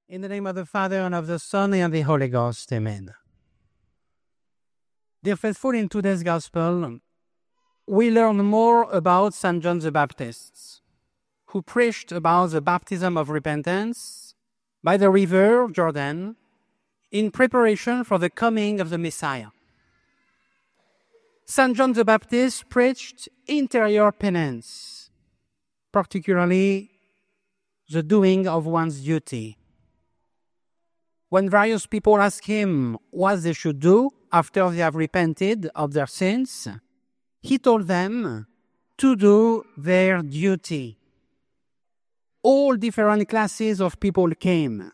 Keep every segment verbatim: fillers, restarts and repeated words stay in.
In the name of the Father, and of the Son, and of the Holy Ghost. Amen. Dear faithful, in today's Gospel, we learn more about Saint John the Baptist, who preached about the baptism of repentance by the river Jordan in preparation for the coming of the Messiah. Saint John the Baptist preached interior penance, particularly the doing of one's duty. When various people asked him what they should do after they have repented of their sins, he told them to do their duty. All different classes of people came.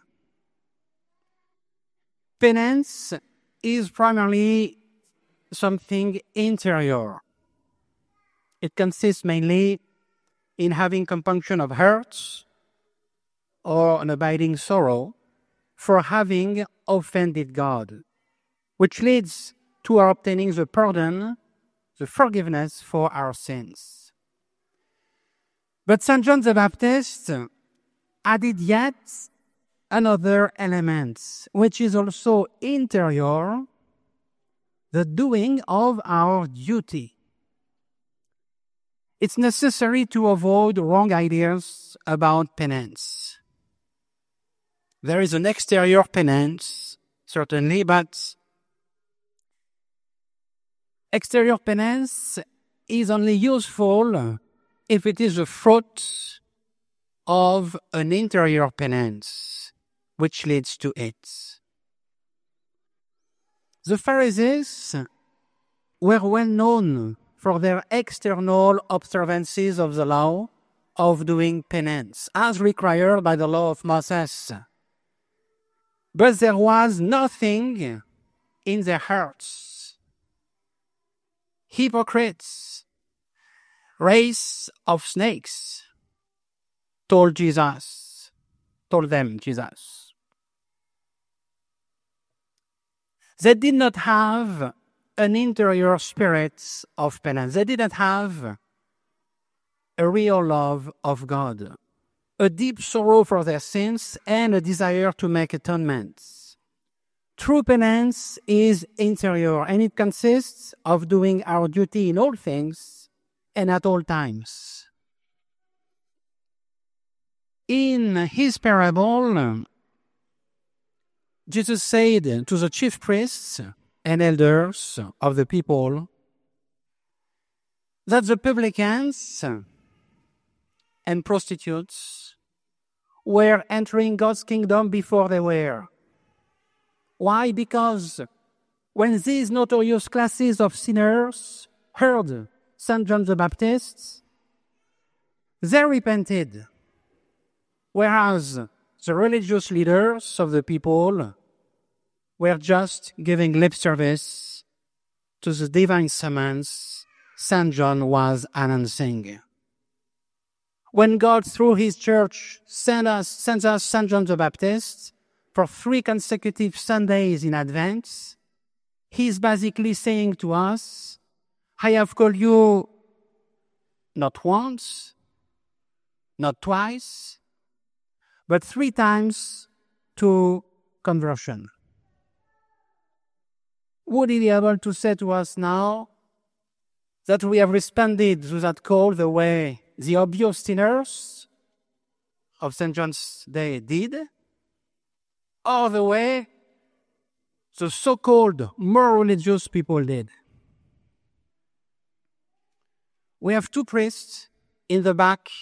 Penance is primarily something interior. It consists mainly in having compunction of hurts or an abiding sorrow for having offended God, which leads to our obtaining the pardon, the forgiveness for our sins. But Saint John the Baptist added yet another element, which is also interior, the doing of our duty. It's necessary to avoid wrong ideas about penance. There is an exterior penance, certainly, but exterior penance is only useful if it is a fruit of an interior penance, which leads to it. The Pharisees were well known for their external observances of the law of doing penance, as required by the law of Moses. But there was nothing in their hearts. Hypocrites, race of snakes, told Jesus, told them Jesus. They did not have an interior spirit of penance. They didn't have a real love of God, a deep sorrow for their sins, and a desire to make atonements. True penance is interior, and it consists of doing our duty in all things and at all times. In his parable, Jesus said to the chief priests and elders of the people that the publicans and prostitutes were entering God's kingdom before they were. Why? Because when these notorious classes of sinners heard Saint John the Baptist, they repented, whereas the religious leaders of the people were just giving lip service to the divine summons Saint John was announcing. When God, through his church, sent us, sends us Saint John the Baptist for three consecutive Sundays in advance, he's basically saying to us, I have called you not once, not twice, but three times to conversion. Would he be able to say to us now that we have responded to that call the way the obvious sinners of Saint John's Day did, or the way the so-called more religious people did? We have two priests in the back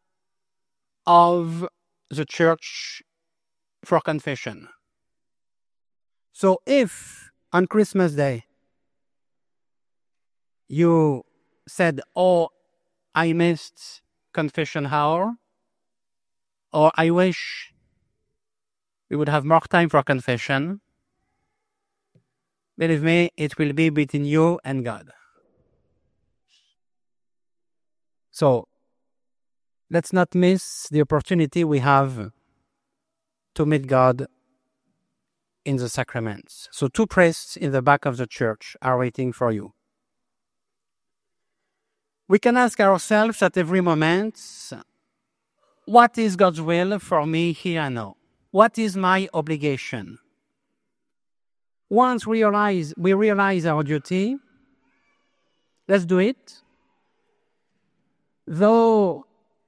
of the church for confession. So if on Christmas Day you said, oh, I missed confession hour, or I wish we would have more time for confession, believe me, it will be between you and God. So, let's not miss the opportunity we have to meet God in the sacraments. So two priests in the back of the church are waiting for you. We can ask ourselves at every moment, what is God's will for me here and now? what is my obligation? Once we realize, we realize our duty, let's do it. Though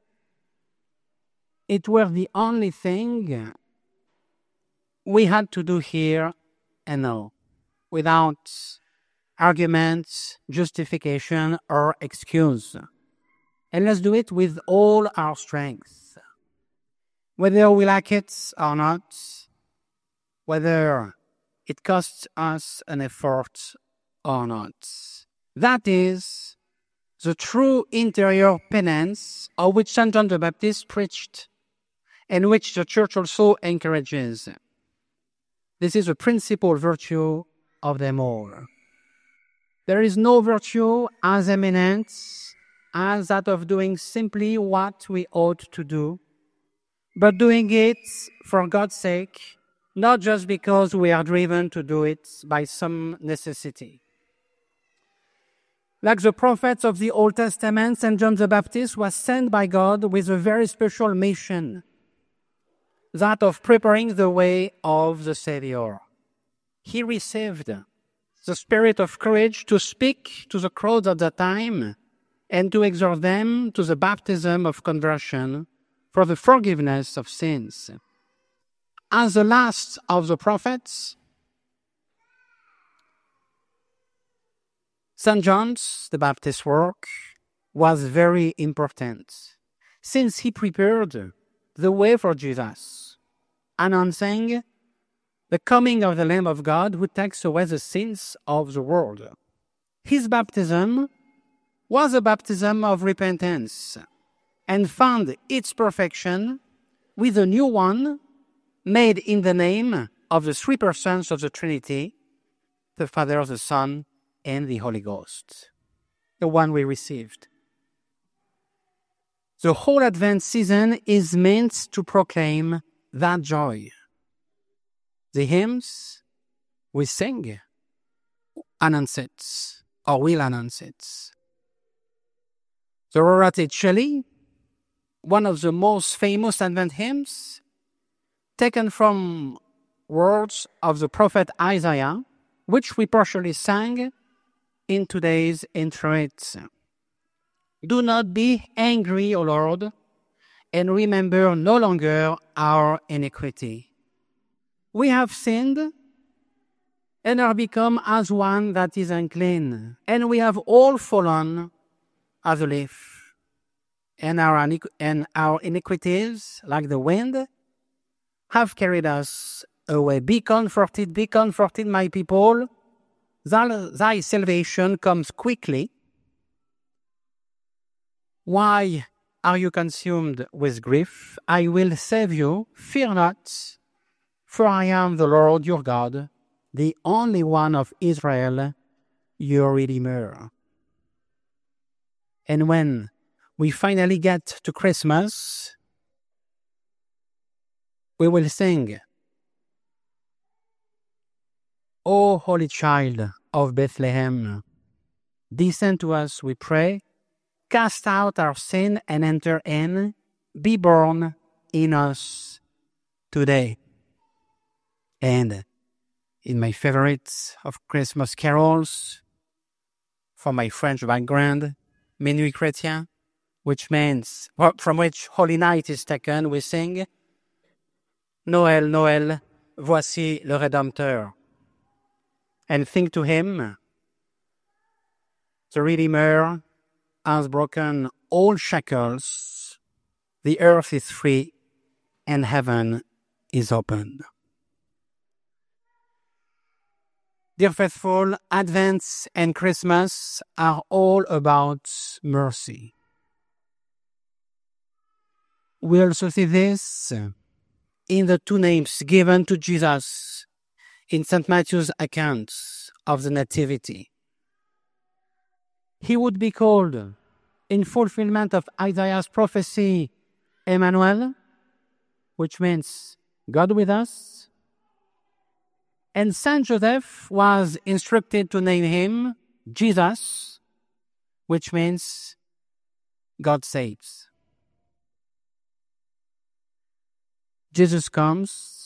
it were the only thing we had to do here and now, without arguments, justification, or excuse. And let's do it with all our strength. Whether we like it or not, whether it costs us an effort or not. That is the true interior penance of which Saint John the Baptist preached and which the Church also encourages. This is a principal virtue of them all. There is no virtue as eminent as that of doing simply what we ought to do, but doing it for God's sake, not just because we are driven to do it by some necessity. Like the prophets of the Old Testament, Saint John the Baptist was sent by God with a very special mission, that of preparing the way of the Savior. He received the spirit of courage to speak to the crowds at that time and to exhort them to the baptism of conversion for the forgiveness of sins. As the last of the prophets, Saint John's the Baptist's work was very important, since he prepared the way for Jesus, announcing the coming of the Lamb of God who takes away the sins of the world. His baptism was a baptism of repentance and found its perfection with a new one made in the name of the three persons of the Trinity, the Father, the Son, and the Holy Ghost, the one we received. The whole Advent season is meant to proclaim that joy. The hymns we sing announce it, or will announce it. The Rorate Caeli, one of the most famous Advent hymns, taken from words of the prophet Isaiah, which we partially sang in today's introit. Do not be angry, O Lord, and remember no longer our iniquity. We have sinned and are become as one that is unclean, and we have all fallen as a leaf, and our, and our iniquities, like the wind, have carried us away. Be comforted, be comforted, my people. Thy, thy salvation comes quickly. Why are you consumed with grief? I will save you. Fear not, for I am the Lord your God, the only one of Israel, your Redeemer. And when we finally get to Christmas, we will sing, O Holy Child of Bethlehem, descend to us, we pray, cast out our sin and enter in, be born in us today. And in my favorites of Christmas carols, from my French background, Minuit Chrétien, which means, from which Holy Night is taken, we sing, Noël, Noël, voici le Rédempteur. And think to him, the Redeemer has broken all shackles, the earth is free, and heaven is open. Dear faithful, Advent and Christmas are all about mercy. We also see this in the two names given to Jesus in Saint Matthew's account of the Nativity. He would be called, in fulfillment of Isaiah's prophecy, Emmanuel, which means God with us. And Saint Joseph was instructed to name him Jesus, which means God saves. Jesus comes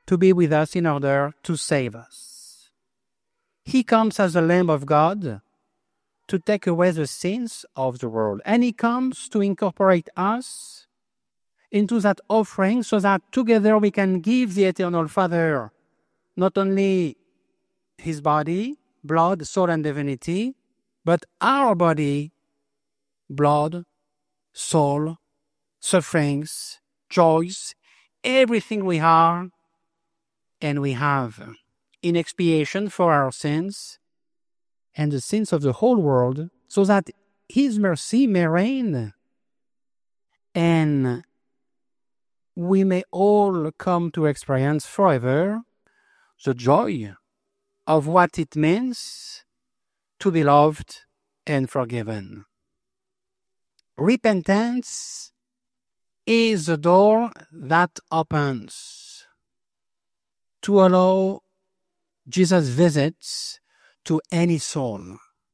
to be with us in order to save us. He comes as the Lamb of God to take away the sins of the world. And he comes to incorporate us into that offering so that together we can give the Eternal Father not only his body, blood, soul, and divinity, but our body, blood, soul, sufferings, joys, everything we are and we have in expiation for our sins and the sins of the whole world, so that his mercy may reign and we may all come to experience forever the joy of what it means to be loved and forgiven. Repentance is the door that opens to allow Jesus' visits to any soul.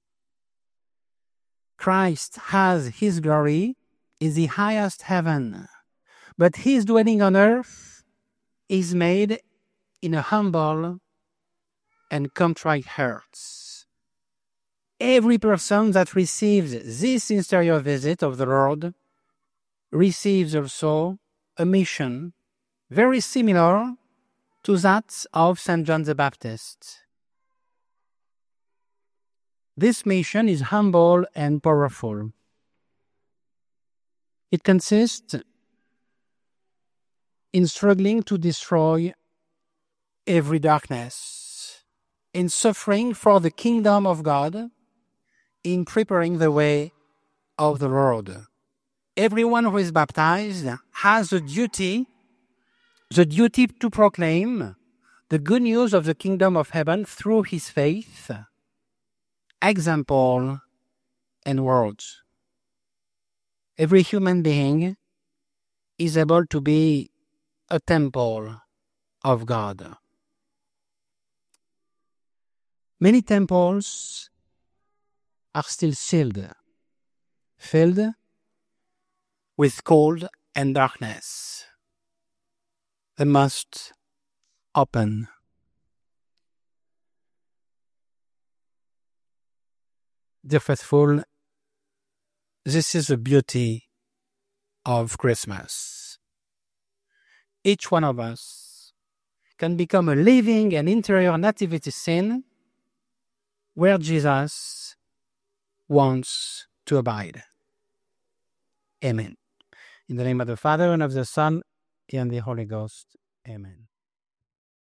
Christ has his glory in the highest heaven, but his dwelling on earth is made in a humble and contrite heart. Every person that receives this interior visit of the Lord receives also a mission very similar to that of Saint John the Baptist. This mission is humble and powerful. It consists in struggling to destroy every darkness, in suffering for the kingdom of God, in preparing the way of the Lord. Everyone who is baptized has the duty, the duty to proclaim the good news of the kingdom of heaven through his faith, example, and words. Every human being is able to be a temple of God. Many temples are still sealed, filled with cold and darkness. They must open. Dear faithful, this is the beauty of Christmas. Each one of us can become a living and interior nativity scene where Jesus wants to abide. Amen. In the name of the Father, and of the Son, and the Holy Ghost. Amen.